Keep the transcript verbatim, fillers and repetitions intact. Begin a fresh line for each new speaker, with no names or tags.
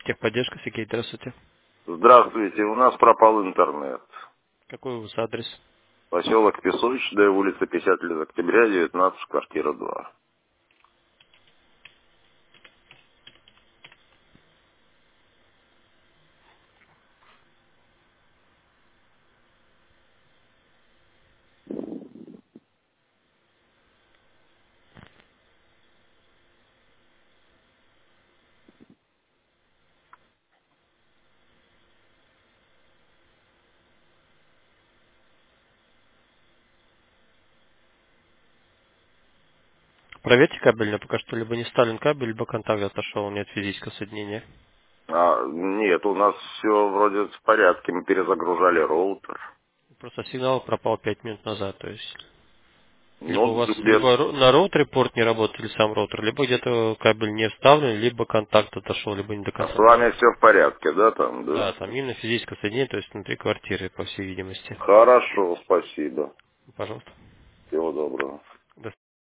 Техподдержка, Сергей, здравствуйте.
Здравствуйте, у нас пропал интернет.
Какой у вас адрес?
Поселок Песочная, улица пятьдесят лет октября, девятнадцать, квартира два.
Проверьте кабель, но пока что либо не вставлен кабель, либо контакт отошел, нет физического соединения.
А, нет, у нас все вроде в порядке, мы перезагружали роутер.
Просто сигнал пропал пять минут назад, то есть либо у
Ну,
вас
где
либо ро- на роутере порт не работает, или сам роутер, либо где-то кабель не вставлен, либо контакт отошел, либо не до
а с
конца
вами
дошел.
все в порядке, да, там,
Да,
да?
там именно физическое соединение, то есть внутри квартиры, по всей видимости.
Хорошо, спасибо.
Пожалуйста.
Всего доброго.